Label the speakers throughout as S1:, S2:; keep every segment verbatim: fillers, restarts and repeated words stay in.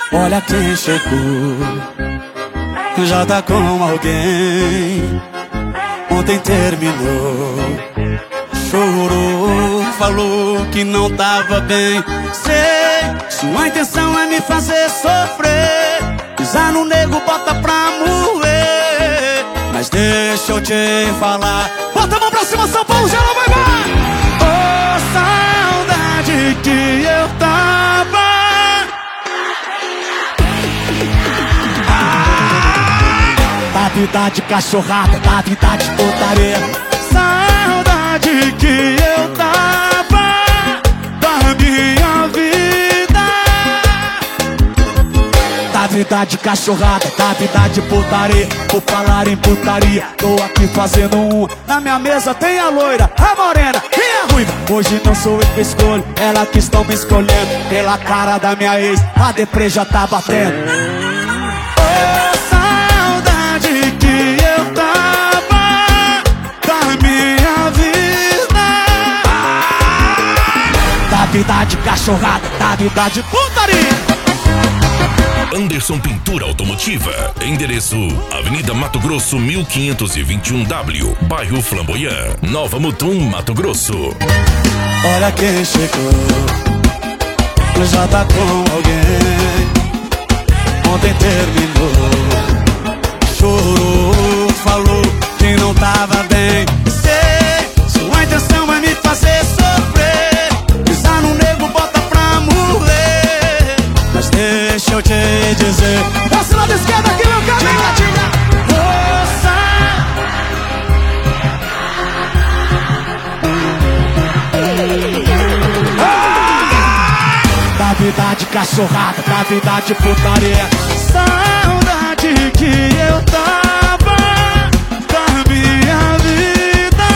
S1: Olha quem chegou, já tá com alguém. Ontem terminou, chorou, falou que não tava bem. Sei, sua intenção é me fazer sofrer, pisar no nego, bota pra moer. Mas deixa eu te falar, bota a mão pra cima, São Paulo, geral vai lá. Oh, saudade que eu tava. Da vida de cachorrada, da vida de putaria. Saudade que eu tava da minha vida. Da vida de cachorrada, da vida de putaria. Por falar em putaria, tô aqui fazendo um. Na minha mesa tem a loira, a morena e a ruiva. Hoje não sou eu que escolho, ela que estão me escolhendo. Pela cara da minha ex, a deprê já tá batendo. Da vida de cachorrada, da vida de putaria.
S2: Anderson Pintura Automotiva. Endereço: Avenida Mato Grosso mil quinhentos e vinte e um W, bairro Flamboyant, Nova Mutum, Mato Grosso.
S1: Olha quem chegou, já tá com alguém. Ontem terminou, chorou, falou que não tava bem. Sei, sua intenção é me fazer sofrer, pisar no nego, bota pra moer. Mas deixa eu te dizer, desce lá da esquerda aqui, meu caminho. Moça, da vida de cachorrada, da vida de putaria. Saudade que eu tava da minha vida.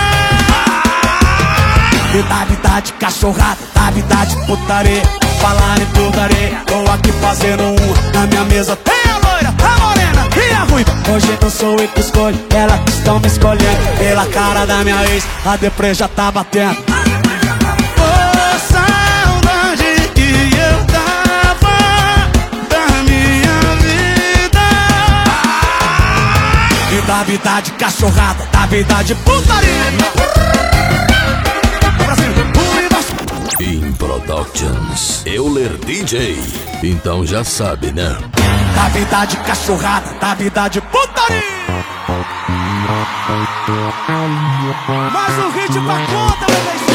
S1: E da vida de cachorrada, da vida de putaria. Falar em putaria, tô aqui fazendo um. Na minha mesa tem a loira, a morena e a ruiva. Hoje não sou eu que escolho, ela que estão me escolhendo. Pela cara da minha ex, a deprê já tá batendo. Oh, saudade que eu tava da minha vida. E da vida de cachorrada, da vida de putaria.
S2: In Productions, Euler D J. Então já sabe, né?
S1: Da vida de cachorrada, da vida de putaria. Mais um hit pra conta, bebê.